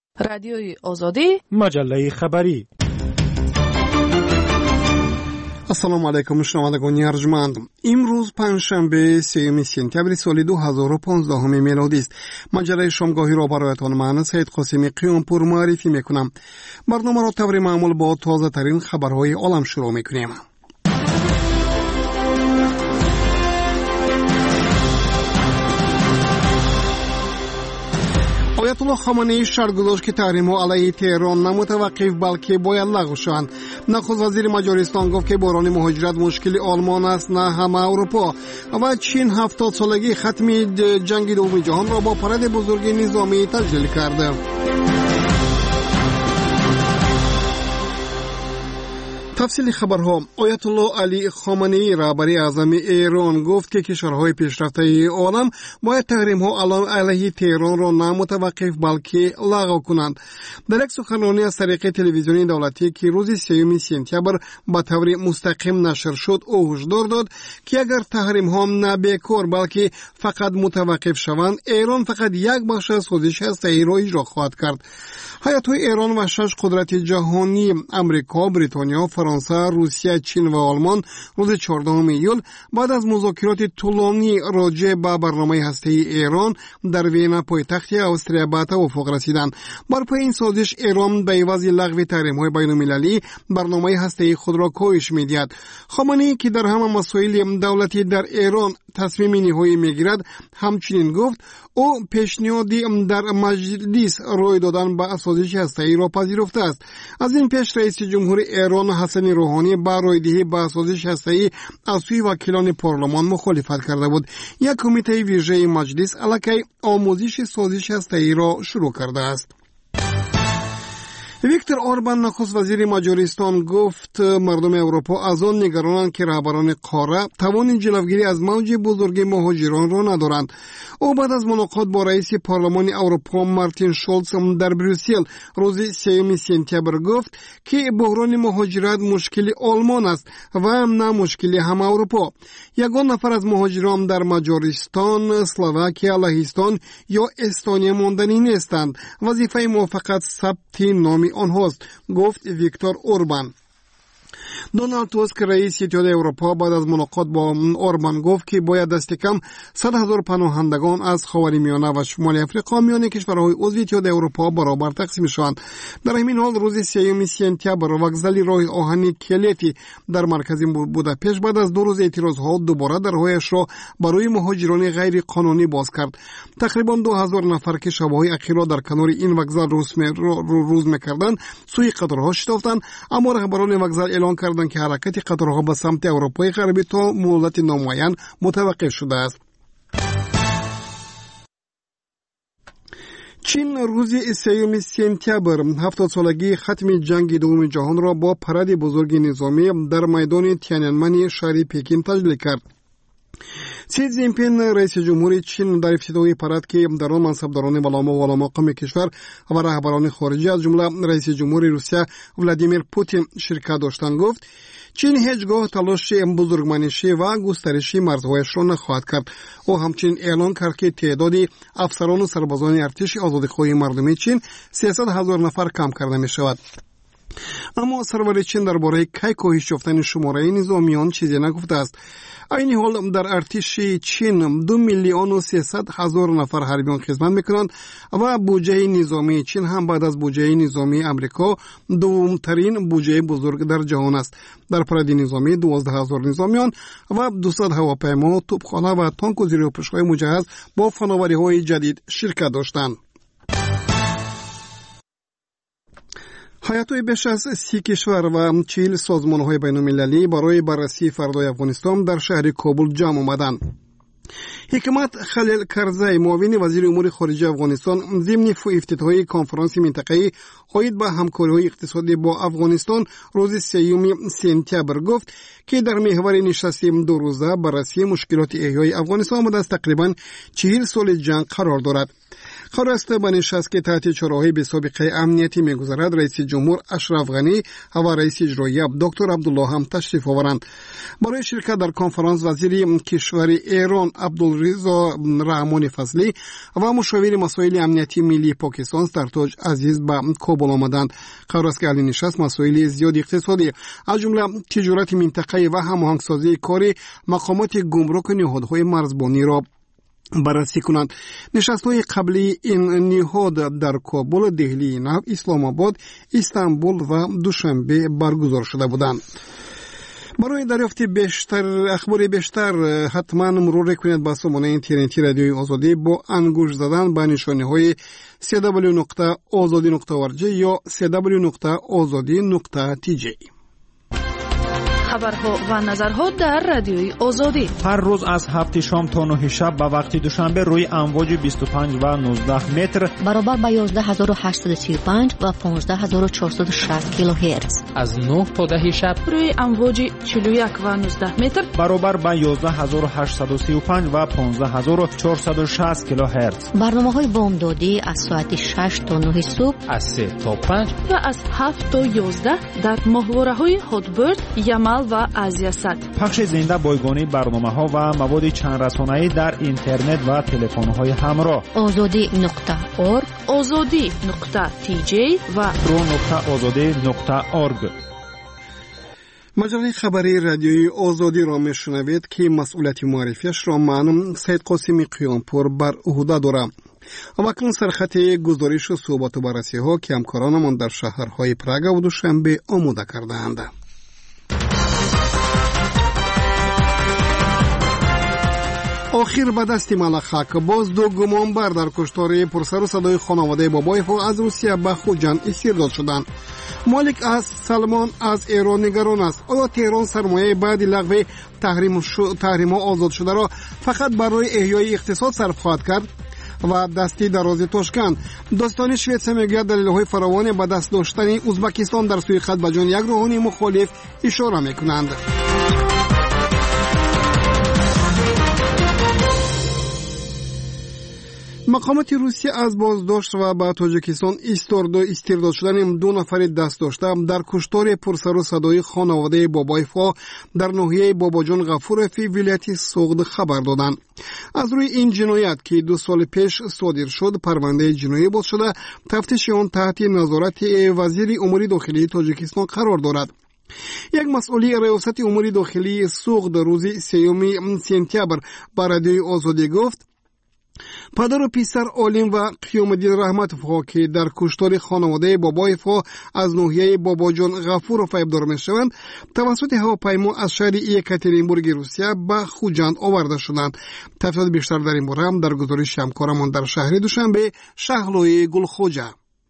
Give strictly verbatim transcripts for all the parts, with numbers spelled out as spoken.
رادیوی آزادی، مجله خبری. السلام علیکم شنوندگان ارجمند. امروز پنجشنبه سوم سپتامبر سال دو هزار و پانزده میلادی است. مجله شامگاهی را برایتان من سید قاسمی قیامپور معرفی میکنم. برنامه را طور معمول با تازه ترین خبرهای عالم شروع میکنیم. آیت الله خامنه‌ای شرط گذاشت که تحریم‌ها علیه تهران نه متوقف بلکه باید لغو شوند. نخست وزیر مجارستان گفت که بحران مهاجرت مشکل آلمان است نه همه اروپا. و چین هفتاد سالگی ختم جنگ دوم جهان را با پرد بزرگ نظامی تجلیل کرده. تفصیل خبرها. آیت الله علی خامنه‌ای رهبر اعظم ایران گفت که کشورهای پیشرفته عالم باید تحریم‌ها علیه تهران را نه متوقف بلکه لغو کنند. در یک سخنرانی از طریق تلویزیونی دولتی که روز سوم سپتامبر به طور مستقیم نشر شد، او هشدار داد که اگر تحریم‌ها نه بیکار بلکه فقط متوقف شوند، ایران فقط یک بخش از سازش هسته‌ای را اجرا خواهد کرد. هیات‌های ایران و شش قدرت جهانی امریکا، بریتانیا، فرانسه، روسیه، چین و آلمان روز چهاردهم ایول بعد از مذاکرات طولانی راجع به برنامه هسته‌ای ایران در وین پایتخت استریا به توافق رسیدند. بر پای این سازش ایران به عوض لغو تحریم‌های بین‌المللی برنامه هسته‌ای خود را کاهش می‌دهد. خامنه‌ای که در همه مسائل دولتی در ایران تصمیم نهایی می‌گیرد، همچنین گفت او پیشنهادی در مجلس روی دادن به سازش هسته‌ای را پذیرفته است. از این پیش رئیس جمهور ایران حسن روحانی با رویدهی به سازش هسته‌ای از سوی وکیلان پارلمان مخالفت کرده بود. یک کمیته ویژه مجلس علیه آموزش سازش هسته‌ای را شروع کرده است. ویکتور اوربان نخست وزیر مجارستان گفت مردم اروپا از آن نگرانند که رهبران قاره توان جلوگیری از موج بزرگ مهاجران را ندارند. او بعد از ملاقات با رئیس پارلمان اروپا مارتین شولز در بروسل روز سوم سپتامبر گفت که بحران مهاجرت مشکل آلمان است و نه مشکل همه اروپا. یگان نفر از مهاجران در مجارستان، اسلواکیه، لهستان یا استونیا ماندنی نیستند. وظیفه ما فقط ثبت نام آنهاست، گفت ویکتور اوربان. دونالد توسک رئیس اتحاد اروپا بعد از ملاقات با اوربان گفت که باید دست کم صد هزار پناهندگان از خاورمیانه و شمال افریقا میان کشورهای عضو اتحاد اروپا برابر تقسیم شوند. در همین حال روز سوم سپتامبر وکزل راه آهن کلیتی در مرکز بوداپشت بعد از دو روز اعتراضها دوباره درهایش را برای مهاجران غیر قانونی باز کرد. تقریبا دو هزار نفر که شبهای اخیر در کنار این وکزل روز میکردند سوی قطارها شتافتند، اما رهبران وکزل اعلان کردند که حرکت قطارها به سمت اروپای غربی تا مدت نامعین متوقف شده است. چین روز سوم سپتامبر هفتاد سالگی ختم جنگ دوم جهان را با پرد بزرگ نظامی در میدان تیانانمن شهر پکین تجلیل کرد. سی جین پینگ رئیس جمهور چین در افتتاحیه پرد که در آن منصبداران بالا و مقام کشور و رهبران خارجی از جمله رئیس جمهور روسیه ولادیمیر پوتین شرکت داشتند گفت چین هیچگاه تلاش بزرگمنشی و گسترشی مرزهایش را نخواهد کرد. او همچنین اعلان کرد که تعداد افسران و سربازان ارتش آزادیخواه مردمی چین سیصد هزار نفر کم کرده می شود. اما سرور چین درباره کی کاهش یافتن شماره نظامیان چیزی نگفته است. این حال در ارتش چین دو میلیون و سیصد هزار نفر حربیان خدمت میکنند و بودجه نظامی چین هم بعد از بودجه نظامی امریکا دومترین بودجه بزرگ در جهان است. در پرده نظامی دوازده هزار نظامیان و دویست هواپیما، توپخانه و تانک و زیره‌پوش‌های مجهز با فناوری‌های جدید شرکت داشتند. هیئت‌های بیش از سی کشور و چهل سازمان‌های بین‌المللی برای بررسی فردای افغانستان در شهر کابل جمع آمدند. حکمت خلیل کرزی معاون وزیر امور خارجه افغانستان ضمن افتتاحیه کنفرانس منطقه‌ای عاید به همکاری‌های اقتصادی با افغانستان روز سوم سپتامبر گفت که در محور نشست دو روزه بررسی مشکلات احیای افغانستان بعد از تقریباً چهل سال جنگ قرار دارد. خبر است به نشست که تحت چراغی به سابقه امنیتی میگذرد رئیس جمهور اشرف غنی و رئیس اجرایی دکتر عبدالله هم تشریف آورند. برای شرکت در کنفرانس وزیر کشور ایران عبدالرضا رحمانی فضلی و مشاور مسائل امنیتی ملی پاکستان سرتاج عزیز به کابل آمدند. خبر است که علی نشست مسائل زیاد اقتصادی از جمله تجارت منطقه‌ای و هماهنگسازی کار مقامات گمرک و نهادهای مرزبانی را بررسی کنند. نشست‌های قبلی این نهاد در کابل، دهلی، نو، اسلام آباد، استانبول و دوشنبه برگزار شده بودند. برای دریافت بیشتر اخبار بیشتر حتما مرور کنید با سامانه اینترنتی رادیوی آزادی با انگشت زدن به نشانه‌های سی دبلیو نقطه آزادی نقطه او ار جی یا سی دبلیو نقطه آزادی نقطه تی جی. خبرها و نظرها در رادیوی آزادی هر روز از هفت شام تا نه شب به وقت دوشنبه روی امواج بیست و پنج و نوزده متر برابر با یازده هزار و هشتصد و سی و پنج و پانزده هزار و چهارصد و شصت کیلوهرتز از نه تا ده شب روی امواج چهل و یک و نوزده متر برابر با یازده هزار و هشتصد و سی و پنج و پانزده هزار و چهارصد و شصت کیلوهرتز. برنامه‌های بامدادی از ساعت شش تا نه صبح، از سه تا پنج و از هفت تا یازده در ماهواره‌های هاتبرد، یمل و آزیاست. پخش زنده بایگانی برنامه‌ها و مواد چند رسانه‌ای در اینترنت و تلفن‌های همراه. آزادی نقطه اورگ، آزادی نقطه تی جی و رو نقطه آزادی نقطه اورگ. مجله خبری رادیوی آزادی را میشنوید که مسئولیت معرفیش را من سید قاسمی قیامپور بر عهده دارم. اکنون سرخط گزارش و صحبت و بررسی ها که همکارانمان در شهرهای پراگ و دوشنبه آماده کرده‌اند. آخر به دست ملخک باز دو گمانبر در کشتار پرسر و صدای خانواده بابایف از روسیه به خوجند استرداد شدند. مالک از سلمان از ایران نگران است. آیا تهران سرمایه بعد لغو تحریم تحریم ها آزاد شده را فقط برای احیای اقتصاد صرف خواهد کرد؟ و دستی درازی تاشکند. داستان شویتسه میگوید دلایل فراوان به دست داشتن ازبکستان در سوی خط به جان یک روحانی مخالف اشاره میکنند. مقامات روسیه از بازداشت و به تاجیکستان استرداد شدن دو نفر دست داشته در کشتار پرسر و صدای خانواده بابایفا در ناحیه باباجان غفورفی ولایت سوغد خبر دادند. از روی این جنایت که دو سال پیش صادر شد پرونده جنایی باز شده، تفتیش آن تحت نظارت وزیر امور داخلی تاجیکستان قرار دارد. یک مسئول ریاست امور داخلی سوغد روز سیوم سپتامبر به رادیوی آزادی گفت پدر و پسر عالم و قیامالدین رحمتوف که در کشتار خانواده بابایفا از ناحیه باباجان غفورف ابدار میشوند توسط هواپیما از شهر یکاترینبورگ روسیه به خوجند آورده شدند. تفصیلات بیشتر در این باره هم در گزارش همکارمان در شهر دوشنبه شهلوی گلخوجه.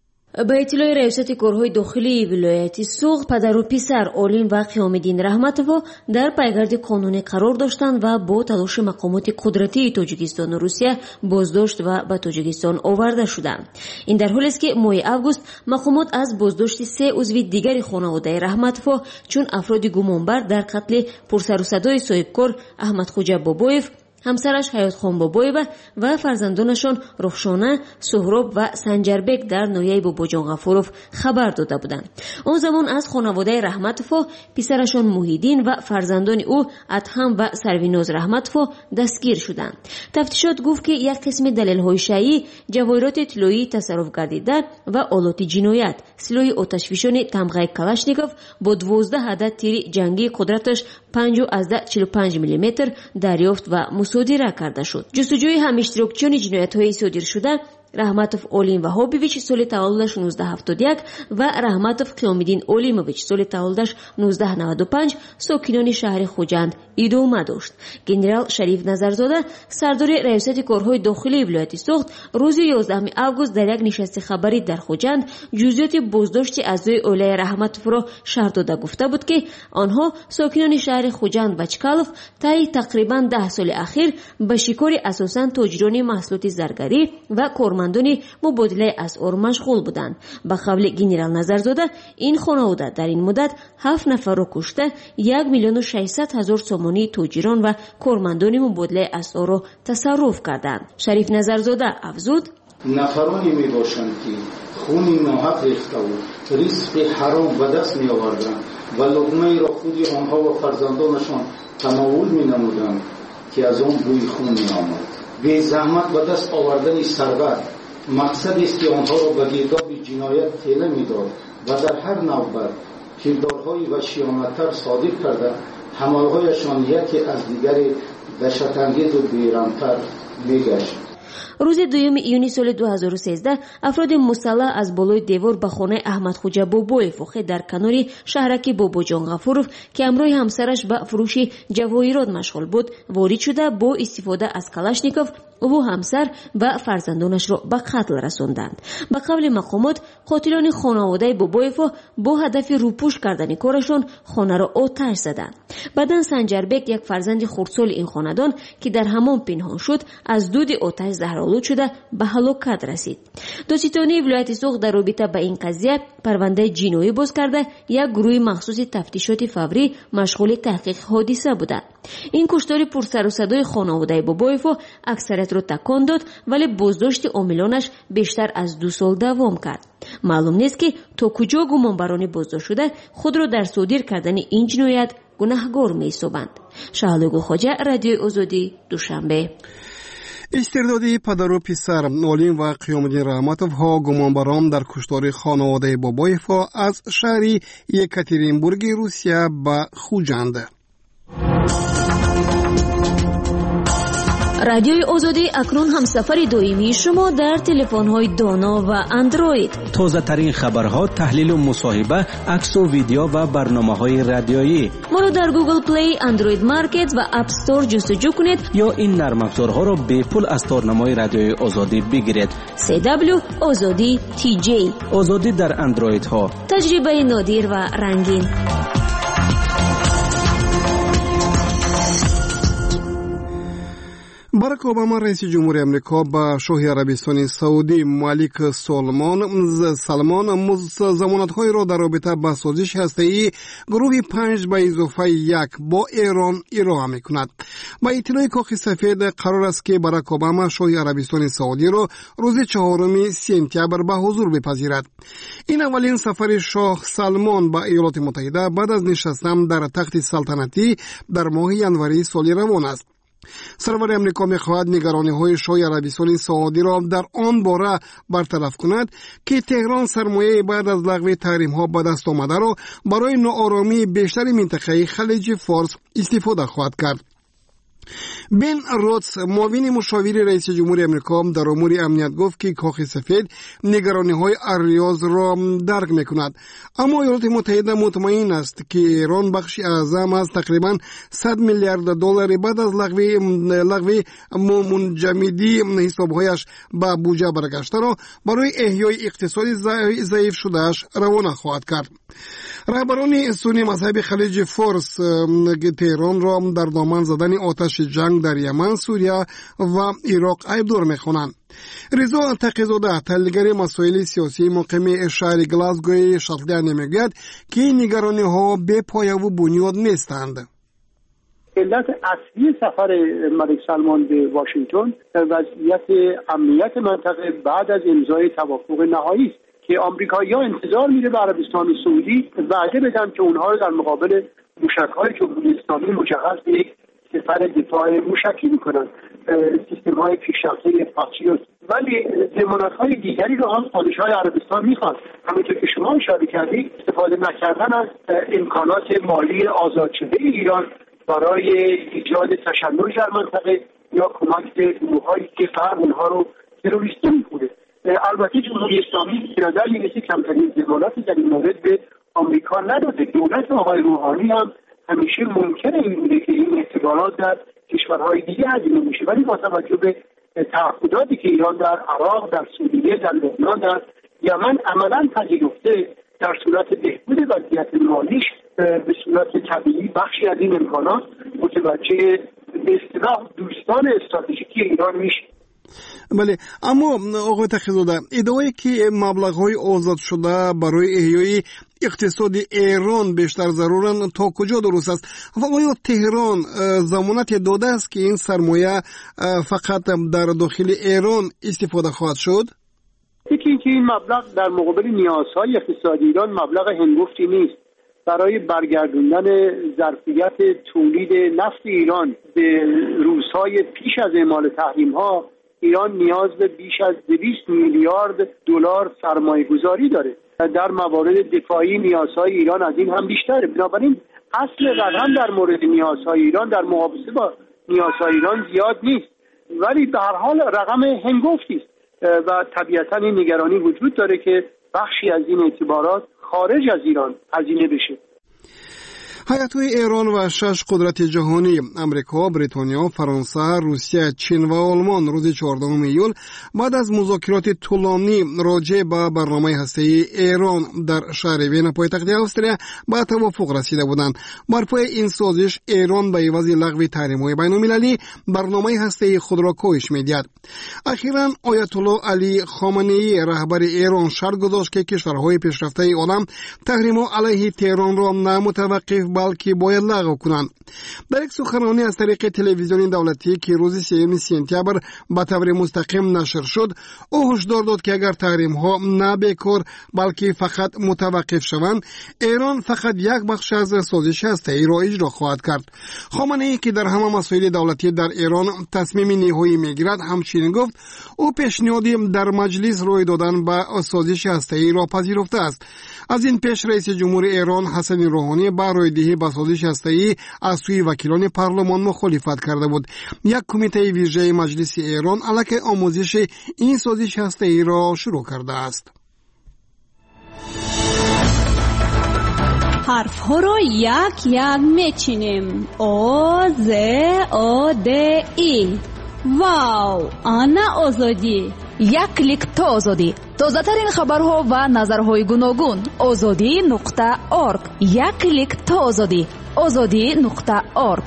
با اطلاع ریاست کارهای داخلی ولایت سوغد پدر و پسر عالم و قیامالدین رحمتوف در پیگرد قانونی قرار داشتند و با تلاش مقامات قدرتی تاجیکستان و روسیه بازداشت و به تاجیکستان آورده شدند. این در حالی است که ماه اوگوست مقامات از بازداشت سه عضو دیگر خانواده رحمتوف چون افراد گمانبر در قتل پرسر و صدای صاحبکار احمد خوجا بابایف، همسرش حیات خان بابایف و فرزندانشان رخشانه، سهراب و سنجربک در ناحیه باباجان غفورف خبر داده بودند. آن زمان از خانواده رحمتوف پسرشان موحیدین و فرزندان او ادهم و سرویناز رحمتوف دستگیر شدند. تفتیشات گفت که یک قسم دلیل‌های شیعی جواهرات طلایی تصرف گردیده و آلات جنایت، سلاح آتشفشان تمغه کلاشنیکوف با دوازده عدد تیر جنگی قدرتش پنج از چهل و پنج میلیمتر دریافت و مصادره کرده شد. جستجوی هم اشتراکچیان جنایت‌های صادر شده رحمتوف اولیم و هابیویچ سال تولدش نوزده هفتاد و یک و رحمتوف قیامالدین اولیمویچ سال تولدش نوزده نود و پنج ساکنان شهر خوجند ادامه داشت. گنرال شریف نظرزاده سردار ریاست کارهای داخلی ولایت سوغد روز یازدهم اوگوست در یک نشست خبری در خوجند جزئیات بازداشت اعضای اولیه رحمتوف را شرح داده گفته بود که آنها ساکنان شهر خوجند و چکالوف طی تقریبا ده سال اخیر به شکار اساساً تاجران محصولات زرگری و کارمندان مبادله اسعار مشغول بودند. به قول گنرال نظرزاده این خانواده در این مدت هفت نفر را کشته یک میلیون و ششصد هزار سامانی تاجران و کارمندان مبادله اسعار را تصرف کردند. شریف نظرزاده افزود نفرانی می باشند که خون ناحق ریخته و رزق حرام به دست می آوردند و لقمه را خود آنها و فرزندانشان تناول می نمودند که از آن بوی خون می آمد. بی زحمت به دست آوردن ثروت مقصد است که آنها را به گرداب جنایت ঠেলে می داد و در هر نوبت کردارهای وحشیانه‌تر صادر کرده حملهایشان یکی از دیگری دهشت‌انگیز و بیرحم‌تر می گشت. روز دوم ایونی سال دو هزار و سیزده افراد مسلح از بالای دیوار به خانه احمد خوجا بابویف واقع در کنار شهرک باباجان غفورов که همراه همسرش به فروش جواهرات مشغول بود وارد شده با استفاده از کلاشنیکوف او همسر و فرزندانش را به قتل رساندند. به قول مقامات قاتلان خانواده بابویف با هدف روپوش کردن کارشان خانه را آتش زدند. بعداً سنجربک یک فرزند خردسال این خاندان که در حمام پنهان شد از دود آتش زهرآلود شده به هلاکت رسید. دادستانی ولایت سوغ در رابطه با این قضیه پرونده جنایی باز کرده یک گروه مخصوص تفتیشات فوری مشغول تحقیق حادثه بوده. این کشتار پرسر و صدای خانواده بابویف اکثریت را تکان داد ولی بازداشت عاملانش بیشتر از دو سال دوام کرد. معلوم نیست که تا کجا گمانبران بازداشت شده خود را در صادر کردن این جنایت گناهگار می‌سازند. شهلوگو خوجا رادیوی آزادی دوشنبه. استردادی پدر و پسر نولین و قیامالدین رحمتوف ها گمانبران در کشتار خانواده بابویف از شهر یکاترینبورگ روسیه به خوجند. رادیوی آزادی اکنون همسفر دائمی شما در تلفن‌های دانا و اندروید. تازه ترین خبرها، تحلیل و مصاحبه، عکس و ویدیو و برنامه‌های رادیویی. ما رو در گوگل پلی، اندروید مارکت و اپ استور جستجو کنید یا این نرم افزارها را به پول از تارنمای رادیوی آزادی بگیرید. سی دبلیو آزادی تی جی. آزادی در اندروید ها. تجربه نادر و رنگین. باراک اوباما رئیس جمهوری امریکا با شاه عربستان سعودی مالک سلمان سلمان ضمانت‌های را در رابطه با سازش هسته‌ای گروه پنج به اضافه یک با ایران ارائه می‌کند. با اطلاع کاخ سفید قرار است که باراک اوباما شاه عربستان سعودی را روز چهارم سپتامبر به حضور بپذیرد. این اولین سفر شاه سلمان به ایالات متحده بعد از نشستن در تخت سلطنتی در ماه ژانویه سال روان است. سرور امریکا می‌خواهد نگرانی‌های شاه عربستان سعودی را در آن باره برطرف کند که تهران سرمایه بعد از لغو تحریم‌ها به دست آمده را برای ناآرامی بیشتر منطقه خلیج فارس استفاده خواهد کرد. بن رودز معاون مشاور رئیس جمهور امریکا در امور امنیت گفت که کاخ سفید نگرانی‌های الریاض را درک می‌کند، اما ایالات متحده مطمئن است که ایران بخشی اعظم از تقریباً صد میلیارد دلار بعد از لغو لغو منجمدی حساب‌هایش به بودجه برگشته را برای احیای اقتصادی ضعیف شده‌اش روانه خواهد کرد. رهبران سنی مذهب خلیج فارس تهران را در دامن زدن آتش جنگ در یمن، سوریه و عراق ایبدار می‌خوانند. رضا تقی‌زاده تحلیلگر مسائل سیاسی مقیم شهر گلاسگوی شاتلند میگوید که این نگرانی‌ها بی پایه و بنیاد نیستند. علت اصلی سفر ملک سلمان به واشنگتن وضعیت امنیت منطقه بعد از امضای توافق نهایی است که آمریکایی‌ها انتظار میره به عربستان سعودی وعده بدن که اونها رو در مقابل موشک‌های جمهوری اسلامی مجهز به یک سپر دفاع موشکی میکنن، سیستم‌های پیشرفته پاتریوت، ولی ضمانت‌های دیگری رو هم پادشاه عربستان میخواد. همونطور که شما اشاره کردید استفاده نکردن از امکانات مالی آزاد شده ایران برای ایجاد تشنج در منطقه یا کمک به گروه‌هایی که غرب اونها رو تروریستی میکنه. البته جمهوری اسلامی به نظر میرسه کمترین ضمانتی در این مورد به آمریکا نداده. دولت آقای روحانی هم همیشه منکر این بوده که این احتمالات در کشورهای دیگه هزینه میشه، ولی با توجه به تعهداتی که ایران در عراق، در سوریه، در لبنان، در یمن عملاً پذیرفته، در صورت بهبود وضعیت مالیش به صورت طبیعی بخشی از این امکانات متوجه به اصطلاح دوستان استراتژیکی ایران میشه. بله، اما آقای تقی‌زاده ادعایی که مبلغ‌های آزاد شده برای احیای اقتصاد ایران بیشتر ضرورن تا کجا درست است و آیا تهران ضمانت داده است که این سرمایه فقط در داخل ایران استفاده خواهد شد؟ یکی اینکه این مبلغ در مقابل نیازهای اقتصادی ایران مبلغ هنگفتی نیست. برای برگردوندن ظرفیت تولید نفت ایران به روزهای پیش از اعمال تحریم‌ها ایران نیاز به بیش از دویست میلیارد دلار سرمایه گذاری داره. در موارد دفاعی نیازهای ایران از این هم بیشتره. بنابراین اصل رقم در مورد نیازهای ایران در مقایسه با نیازهای ایران زیاد نیست، ولی به هر حال رقم هنگفتی است و طبیعتاً این نگرانی وجود داره که بخشی از این اعتبارات خارج از ایران هزینه بشه. هیئت‌های ایران و شش قدرت جهانی امریکا، بریتانیا، فرانسه، روسیه، چین و آلمان روز چهاردهم ایول بعد از مذاکرات طولانی راجع به برنامه هسته‌ای ایران در شهر وین پایتخت استرالیا به توافق رسیده بودند. بر پای این سازش ایران به عوض لغو تحریم‌های بین‌المللی برنامه هسته‌ای خود را کاهش می‌دهد. اخیراً آیت الله علی خامنه‌ای رهبر ایران شرط گذاشت که کشورهای پیشرفته عالم تحریم‌ها علیه تهران را نه متوقف بلکه باید لغو کنند. در یک سخنرانی از طریق تلویزیون دولتی که روز سوم سپتامبر به طور مستقیم نشر شد، او هشدار داد که اگر تحریم ها نه بیکار بلکه فقط متوقف شوند، ایران فقط یک بخش از سازش هسته‌ای را اجرا خواهد کرد. خامنه‌ای که در همه مسائل دولتی در ایران تصمیم نهایی میگیرد همچنین گفت او پیشنهادی در مجلس روی دادن به سازش هسته‌ای را پذیرفته است. از این پیش رئیس جمهور ایران حسن روحانی با رایدهی به سازش هسته‌ای از سوی وکیلان پارلمان مخالفت کرده بود. یک کمیته ویژه مجلس ایران علیه آموزش این سازش هسته‌ای را شروع کرده است. حرف ها را یک یک میچینیم. او ز او د ای. واو، آنا آزادی. یک کلیک تا آزادی. تازه ترین خبرها و نظرهای گوناگون. آزادی نقطه اورگ. یک کلیک تا آزادی. آزادی نقطه اورگ.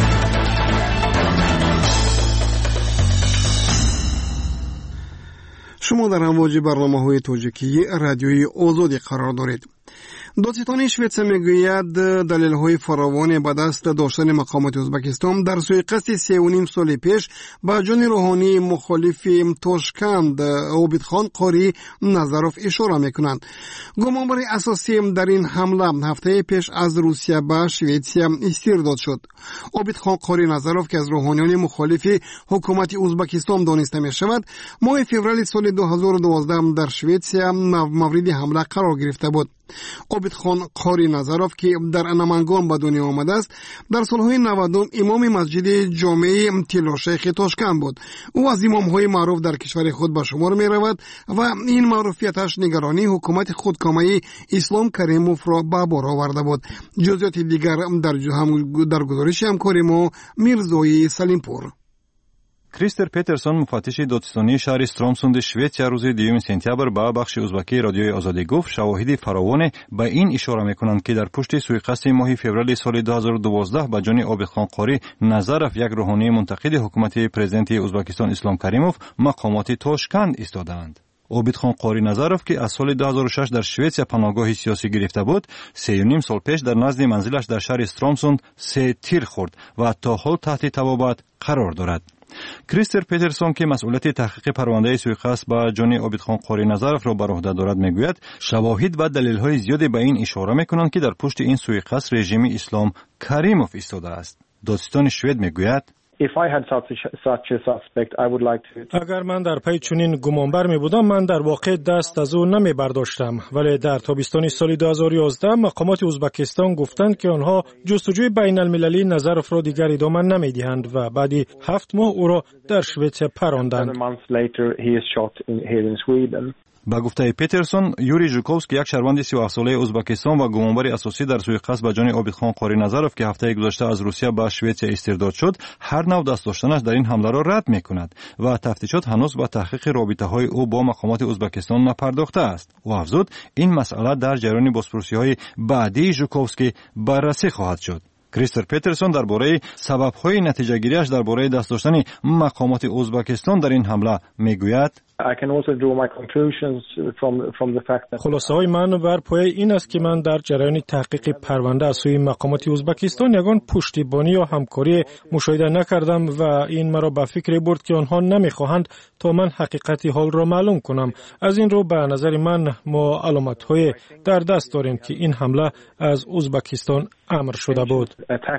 شما در امواج برنامه‌های توجیهی رادیوی آزادی قرار دارید. دادستان شویتس میگوید دلیل‌های فراوان به دست داشتن مقامات ازبکستان در سوءقصد سه و نیم سال پیش به جان روحانی مخالف تاشکند عابدخان قاری نظروف اشاره میکنند. گمانبر اساسی در این حمله هفته پیش از روسیه به شویتس استرداد شد. عابدخان قاری نظروف که از روحانیان مخالف حکومت ازبکستان دانسته می شود، ماه فوریه سال دو هزار و دوازده در شویتس مورد حمله قرار گرفته بود. عابدخان قاری نظروف که در نمنگان به دنیا آمده است، در سالهای نودم امام مسجد جامع تلاشیخ تاشکند بود. او از امامهای معروف در کشور خود به شمار می رود و این معروفیتش نگرانی حکومت خودکامه اسلام کریموف را به بار آورده بود. جزئیات دیگر در در گزارش همکار ما میرزای سلیمپور. کریستر پترسون مفتش دادستانی شهر استرامسوند شویتسیا روز دوم سپتامبر به بخش ازبکی رادیوی آزادی گفت شواهد فراوان به این اشاره میکنند که در پشت سوءقصد ماه فوریه سال دو هزار و دوازده به جان عابدخان قاری نظروف یک روحانی منتقد حکومت پرزیدنت ازبکستان اسلام کریموف مقامات تاشکند ایستادند. عابدخان قاری نظروف که از سال دو هزار و شش در شویتسیا پناهگاه سیاسی گرفته بود، سه و نیم سال پیش در نزد منزلش در شهر استرامسوند سه تیر خورد و تا حال تحت تبابت قرار دارد. کریستر پترسون که مسئولیت تحقیق پرونده سوءقصد به جان عابدخان قاری نظروف را بر عهده دارد میگوید شواهد و دلیل‌های زیادی به این اشاره میکنند که در پشت این سوءقصد رژیم اسلام کریموف ایستاده است. دادستان شوید میگوید If I had such a, such a suspect, I would like to... اگر من در پی چنین گمانبر می بودم، من در واقع دست از او نمی برداشتم. ولی در تابستان سال دو هزار و یازده مقامات ازبکستان گفتند که آنها جستجوی بین المللی نظروف را دیگر ادامه نمی دهند و بعدی هفت ماه او را در شویتسیا پراندند. با گفته پترسون، یوری ژوکوفسکی یک شهروند سی و هفت ساله ازبکستان و گمانبر اساسی در سوءقصد به جان عابدخان قاری نظروف که هفته گذشته از روسیه به شویتسیا استرداد شد، هر نوع دست داشتنش در این حمله را رد می‌کند و تفتیشات هنوز به تحقیق رابطه‌های او با مقامات ازبکستان نپرداخته است. او افزود این مسئله در جریان بازپرسی‌های بعدی ژوکوفسکی بررسی خواهد شد. کریستر پترسون درباره سبب‌های نتیجه‌گیری‌اش درباره دست داشتن مقامات ازبکستان در این حمله می‌گوید I can also draw my conclusions from from the fact that خلاصه های من بر پایه این است که من در جریان تحقیق پرونده از سوی مقامات ازبکستان یگان پشتیبانی یا همکاری مشاهده نکردم و این مرا به فکر برد که آنها نمیخواهند تا من حقیقت حال را معلوم کنم. از این رو به نظر من ما علامت های در دست داریم که این حمله از ازبکستان امر شده بود.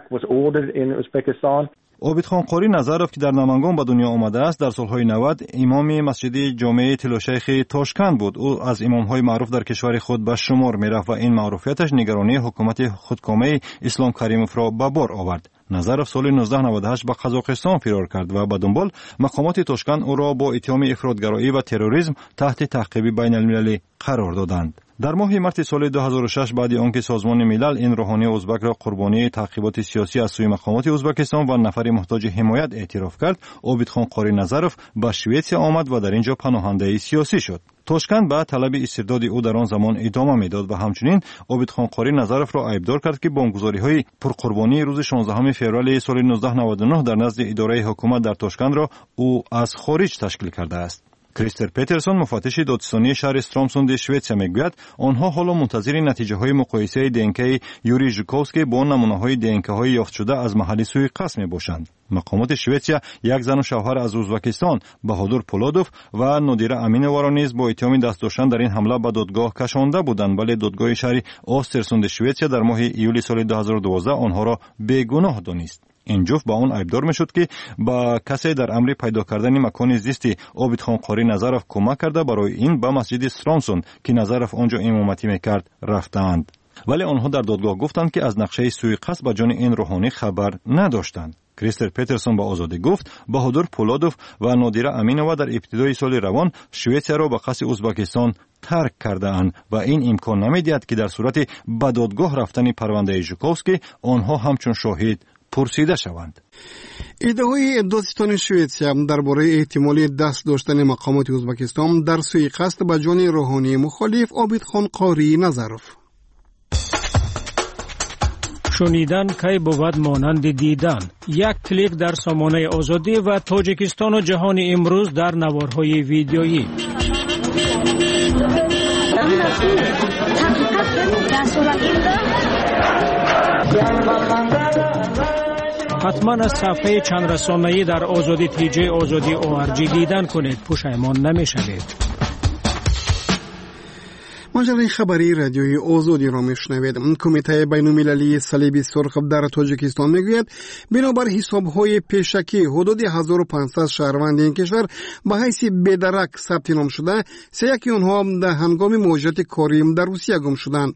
عابدخان قاری نظرف که در نامنگان به دنیا آمده است در سالهای نود امام مسجد جامع تلاشیخ تاشکند بود. او از امامهای معروف در کشور خود به شمار میرفت و این معروفیتش نگرانی حکومت خودکامه اسلام کریموف را به بار آورد. نظرف سال نوزده نود و هشت به قزاقستان فرار کرد و به دنبال مقامات تاشکند او را با اتهام افراطگرایی و تروریسم تحت تعقیب بین المللی قرار دادند. در ماه مارس سال دو هزار و شش بعد آنکه سازمان ملل این روحانی ازبک را قربانی تعقیبات سیاسی از سوی مقامات ازبکستان و نفر محتاج حمایت اعتراف کرد، عابدخان قاری نظرف به شوئدیا آمد و در اینجا پناهنده سیاسی شد. تاشکند به طلب استرداد او در آن زمان ادامه میداد و همچنین عابدخان قاری نظرف را عیبدار کرد که بمبگذاری‌های پرقربانی روز شانزدهم فوریه سال نوزده نود و نه در نزد اداره حکومت در تاشکند را او از خارج تشکیل کرده است. کریستر پترسون مفتش دادستانی شهر استرامسوند شوئدیا میگوید آنها حالا منتظر نتیجه های مقایسه دی‌ان‌کی یوری ژوکوفسکی با نمونه های دی‌ان‌کی های یافت شده از محل سوءقصد میباشند. مقامات شوئدیا یک زن و شوهر از ازبکستان بهادر پولادوف و نادیره امینووا را نیز با اتهام دست داشتن در این حمله به دادگاه کشانده بودند، ولی دادگاه شهر آسترسوند شوئدیا در ماه ایولی سال دو هزار و دوازده آنها را بیگناه دانست. این جفت با اون عیبدار میشد که با کسی در امر پیدا کردن مکان زیستی عابدخان قاری نظرف کمک کرده برای این به مسجد استرامسوند که نظرف آنجا امامتی میکرد رفتند، ولی آنها در دادگاه گفتند که از نقشه سوءقصد به جان این روحانی خبر نداشتند. کریستر پترسون با آزادی گفت بهادر پولادوف و نادیره امینووا در ابتدای سال روان شوئدیا را به قصد ازبکستان ترک کرده اند و این امکان نمیدهد که در صورت به دادگاه رفتن پرونده ژوکوفسکی آنها همچون شاهد پرسیده شوند. ایده‌های دادستان شوئدیا درباره احتمال دست داشتن مقامات ازبکستان در سوءقصد به جان روحانی مخالف عابدخان قاری نظرف. شنیدن کی بود مانند دیدن. یک کلیک در سامانه آزادی و تاجیکستان و جهان امروز در نوارهای ویدیویی. حتما از صفحه چند رسانه‌ای در آزادی تیجی آزادی او ار جی دیدن کنید، پشیمان نمی‌شوید. مجله خبری رادیوی آزادی را میشنوید. کمیته بین‌المللی صلیب سرخ در تاجیکستان میگوید بنابر حساب‌های پیشکی حدود هزار و پانصد شهروند این کشور به حیث بی‌درک ثبت نام شده، سه یکی آنها در هنگام مواجهات کاری در روسیه گم شدند.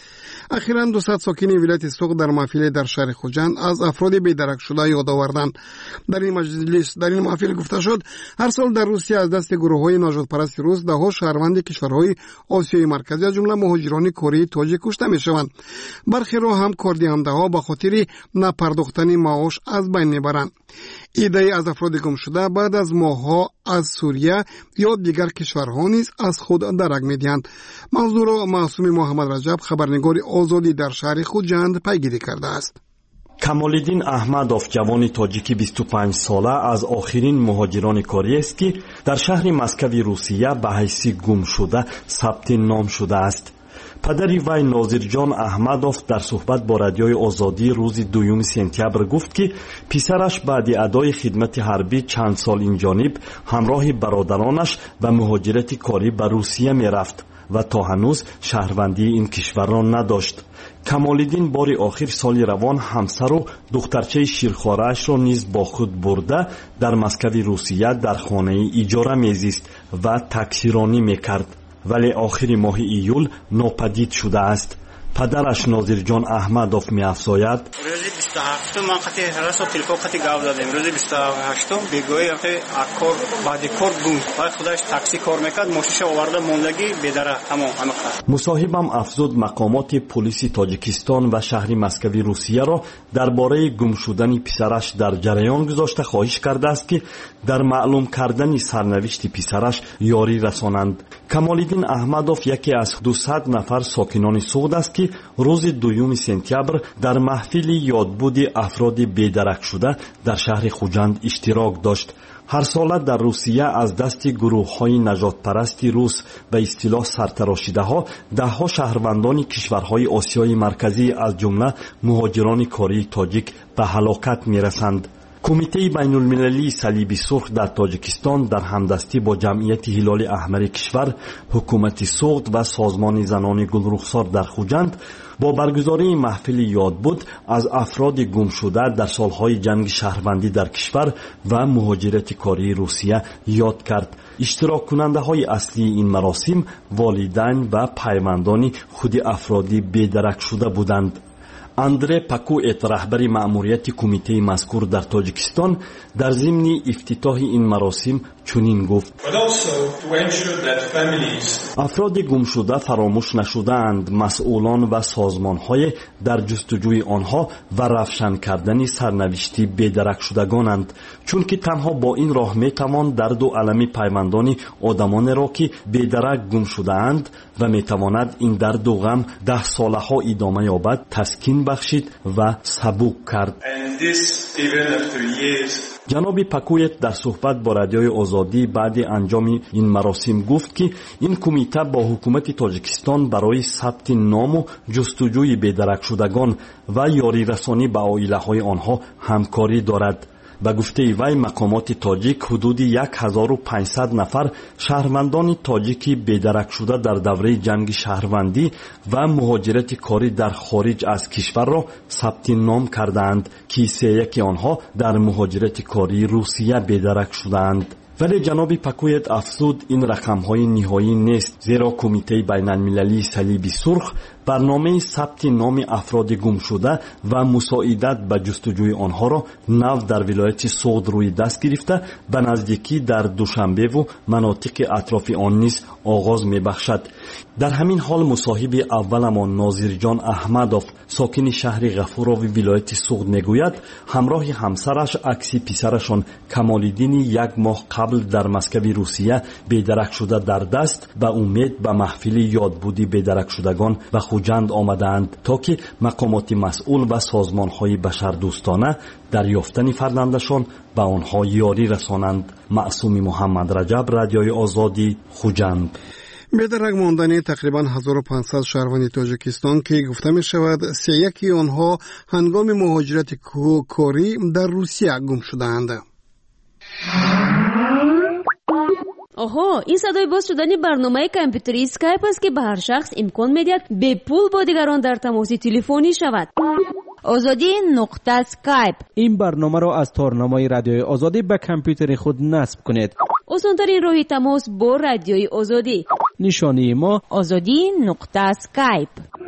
اخیراً دوصد ساکن ولایت سوق در محفل در شهر خوجند از افراد بی‌درک شده یاد آوردند. در این مجلس در این محفل گفته شد هر سال در روسیه از دست گروه‌های نژاد پرست روس ده‌ها شهروند کشورهای آسیای مرکزی از جمله مهاجران کره تاجیک کشته می‌شوند. برخی را هم کاردهنده‌ها به خاطر نپرداختن معاش از بین می‌برند. ایده از افراد گم شده بعد از ماه‌ها از سوریه یا دیگر کشورها نیز از خود درک می‌دهند. موضوع را معصوم محمد رجب خبرنگار آزادی در شهر خوجند پیگیری کرده است. کمالالدین احمدوف جوان تاجیکی بیست و پنج ساله از آخرین مهاجران کاری است که در شهر مسکو روسیه به حیث گم شده ثبت نام شده است. پدری وی ناظرجان احمدوف در صحبت با رادیوی آزادی روز دوم سپتامبر گفت که پسرش بعد ادای خدمت حربی چند سال این جانب همراه برادرانش و مهاجرت کاری به روسیه می رفت و تا هنوز شهروندی این کشور را نداشت. کمالالدین بار آخر سال روان همسر و دخترچه شیرخواره‌اش را نیز با خود برده در مسکو روسیه در خانه اجاره میزیست و تاکسیرانی میکرد، ولی آخر ماه ایول ناپدید شده است. پدرش ناظرجان احمدوف می افزاید روز بیست و هفتم من قطعی حراس و تلفون قطعی گاو دادیم. روز بیست و هفتم بگوی اکور بعد کار گون و خودش تاکسی کار میکرد، ماشینش آورده موندگی بدره تمام همه خرد. مصاحبم افزود مقامات پلیس تاجیکستان و شهر مسکو روسیه را درباره گم شدن پسرش در جریان گذاشته خواهش کرده است که در معلوم کردن سرنوشت پسرش یاری رسانند. کمالالدین احمدوف یکی از دویست نفر ساکنان سوخت است که روز دوم سپتامبر در محفل یادبود افراد بی‌درک شده در شهر خوجند اشتراک داشت. هر ساله در روسیه از دست گروه‌های نژادپرستی روس به اصطلاح سرتراشیده‌ها ده‌ها شهروندان کشورهای آسیای مرکزی از جمله مهاجران کاری تاجیک به هلاکت می‌رسند. کمیته بین المللی صلیب سرخ در تاجیکستان در همدستی با جمعیت هلال احمر کشور، حکومت سوخت و سازمان زنان گلرخسار در خوجند با برگزاری محفل یادبود از افراد گم شده در سالهای جنگ شهروندی در کشور و مهاجرت کاری روسیه یاد کرد. اشتراک کننده های اصلی این مراسم والدین و پیوندان خود افرادی بیدرک شده بودند. اندره پاکویت رهبر مأموریت کمیته مذکور در تاجیکستان در ضمن افتتاح این مراسم چنین گفت: افراد گم شده فراموش نشده‌اند. مسئولان و سازمان‌های در جستجوی آنها و روشن کردن سرنوشتی بی‌درک شدگانند، چون که تنها با این راه می‌توان درد و الم پیوندان آدمان را که بی‌درک گم شده‌اند و می‌تواند این درد و غم ده ساله‌ها ادامه یابد تسکین بخشید و سبک کرد. جناب پاکویت در صحبت با رادیوی آزادی بعد انجام این مراسم گفت که این کمیته با حکومت تاجیکستان برای ثبت نام و جستجوی بی‌درک شدگان و یاری رسانی به عائله‌های آنها همکاری دارد. به گفته وی مقامات تاجیک حدود یک هزار و پانصد نفر شهروندان تاجیکی بی‌درک شده در دوره جنگ شهروندی و مهاجرت کاری در خارج از کشور را ثبت نام کردند که سه یک آنها در مهاجرت کاری روسیه بی‌درک شدند. ولی جناب پاکویت افزود این رقم‌های نهایی نیست، زیرا کمیته بین المللی صلیب سرخ برنامه ثبت نام افراد گم شده و مساعدت به جستجوی آنها را نو در ولایت سوغد روی دست گرفته به نزدیکی در دوشنبه و مناطق اطراف آن نیز آغاز می‌بخشد. در همین حال مصاحب اولمان ناظرجان احمدوف ساکن شهر غفوراوی ولایت سوغد میگوید همراه همسرش عکس پسرشان کمال‌الدین یک ماه قبل در مسکو روسیه بی‌درک شده در دست به امید به محفل یادبودی بی‌درک شدگان و خوجند آمدند تا که مقامات مسئول و سازمان‌های بشردوستانه در یافتن فرزندشان به آنها یاری رسانند. معصوم محمد رجب، رادیوی آزادی، خوجند. بی‌درک ماندن تقریباً هزار و پانصد شهروند تاجیکستان که گفته می شود سه یکی آنها هنگام مهاجرت کاری در روسیه گم شده‌اند. آها، این صدای باز شدن برنامه کامپیوتری اسکایپ است که به هر شخص امکان می‌دهد به پول با دیگران در تماس تلفنی شود. آزادی نقطه اسکایپ. این برنامه را از تارنامه رادیوی آزادی به کامپیوتر خود نصب کنید. آسان‌ترین راه تماس با رادیوی آزادی. نشانی ما آزادی نقطه اسکایپ.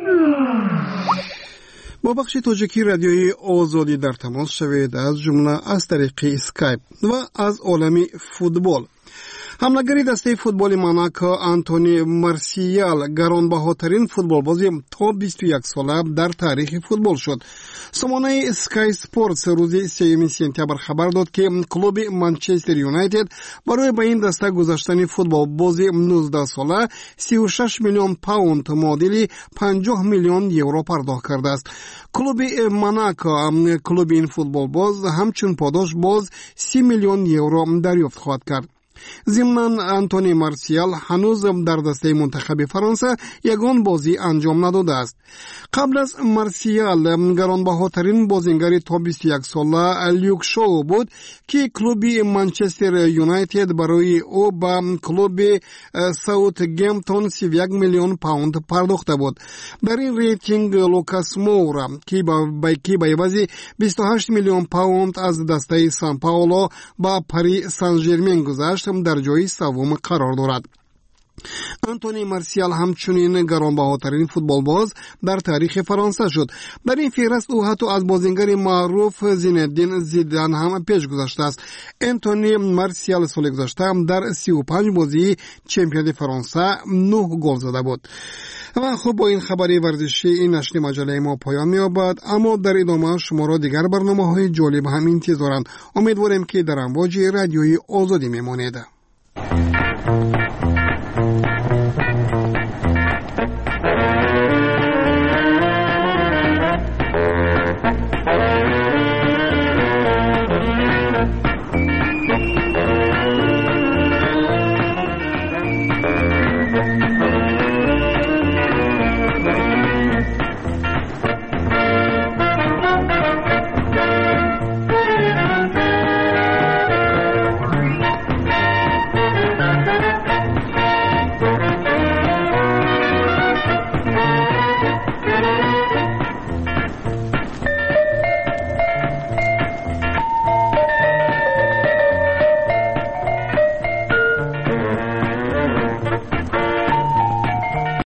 با بخش تاجیکی رادیوی آزادی در تماس شوید، از جمله از طریق اسکایپ و از عالم فوتبال. حمله‌گری دسته فوتبال موناکو آنتونی مارسیال گرانبهاترین فوتبالباز تا بیست و یک ساله در تاریخ فوتبال شد. سامانه اسکای اسپورتس روز سوم سپتامبر خبر داد که کلوب منچستر یونایتد برای به این دسته گذاشتن فوتبالباز نوزده ساله سی و شش میلیون پوند معادل پنجاه میلیون یورو پرداخت کرده است. کلوب موناکو کلوب این فوتبالباز همچون پاداش باز سی میلیون یورو دریافت خواهد کرد. ضمناً آنتونی مارسیال هنوز در دسته منتخب فرانسه یگان بازی انجام نداده است. قبل از مارسیال گرانبهاترین بازیگر تا بیست و یک ساله لیوک شو بود که کلوب منچستر یونایتد برای او با کلوب ساوثگمپتون سی و یک میلیون پوند پرداخته بود. در این ریتینگ لوکاس مورا که با عوض بیست و هشت میلیون پوند از دسته سان پائولو با پاری سن ژرمن گذشت در جای سوم قرار دارد. آنتونی مارسیال همچنین گرانبهاترین فوتبالباز در تاریخ فرانسه شد. در این فهرست او حتی از بازیگر معروف زینالدین زیدان هم پیش گذشته است. آنتونی مارسیال سال گذشته در سی و پنج بازی چمپیونات فرانسه نه گل زده بود. و خب با این خبری ورزشی این نشر مجله ما پایان می‌یابد، اما در ادامه شما را دیگر برنامه‌های جالب هم انتظارند. امیدواریم که در امواج رادیوی آزادی میمانید.